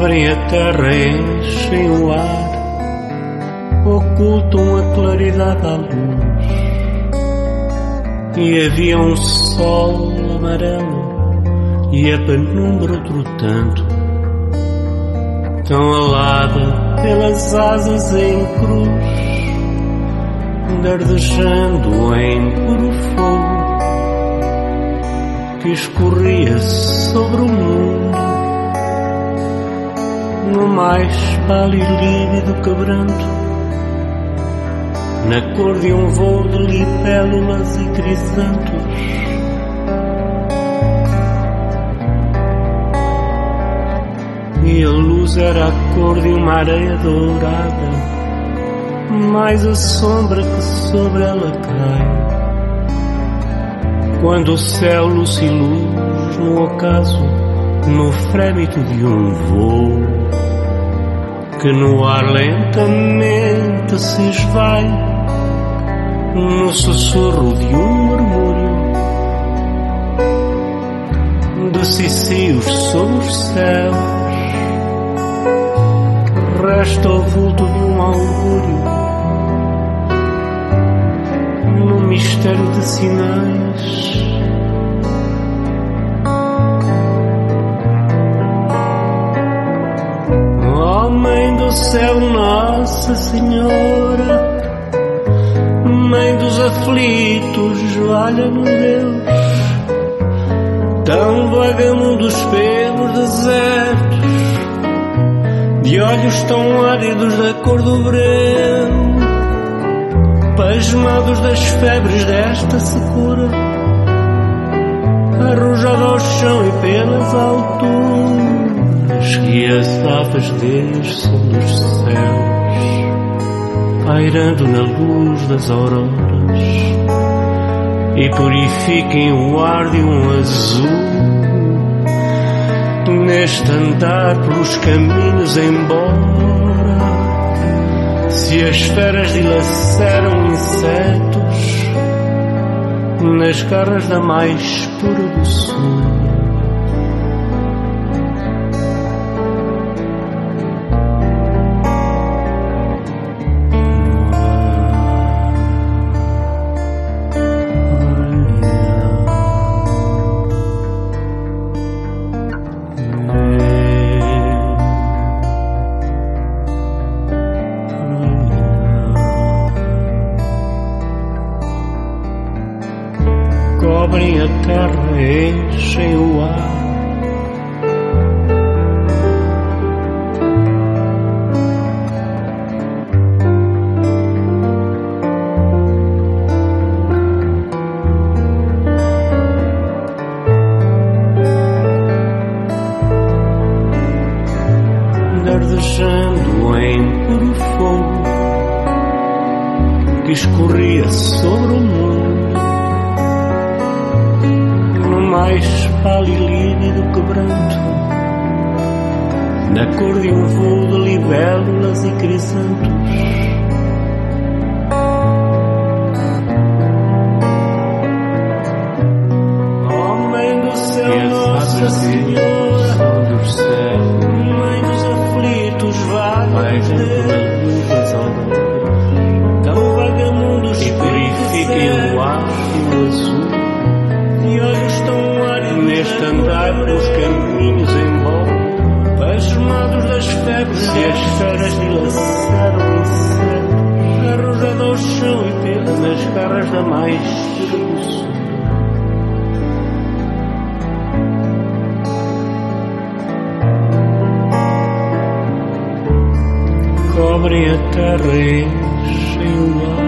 cobrem a terra, enchem o ar, ocultam a claridade à luz. E havia um sol amarelo e a penumbra outro tanto, tão alada pelas asas em cruz, dardejando em puro fogo que escorria sobre o mundo, no mais pálido e lívido quebranto, na cor de um voo de libélulas e crisantos. E a luz era a cor de uma areia dourada, mais a sombra que sobre ela cai, quando o céu luce luz no ocaso, no frébito de um voo que no ar lentamente se esvai, no sussurro de um murmúrio de cicios sobre os céus. Resta o vulto de um augúrio no mistério de sinais. Ó Mãe do céu, Nossa Senhora, Mãe dos aflitos, valha-nos Deus, tão vagamundos pelos desertos, de olhos tão áridos da cor do breu, pasmados das febres desta secura, arrojado ao chão e pelas alturas, que as aves desçam dos céus, pairando na luz das auroras, e purifiquem o ar de um azul, neste andar pelos caminhos, embora se as feras dilaceram insetos nas garras da mais pura doçura. Cobrem a terra, enchem o ar, dardejando em puro fogo que escorria sobre o mundo, mais pálido e lívido quebranto, na cor de um voo de libélulas e crisantos. Ó Mãe do céu, Nossa Senhora, Mãe dos aflitos, valha-nos Deus, tão vagamundos e purifiquem o ar e o azul, e olhos tão áridos neste andar pelos caminhos embora, pasmados das febres, se as feras dilaceram insetos, arrojado ao chão e pelas garras da mais doçura. Cobrem a terra, enchem o ar,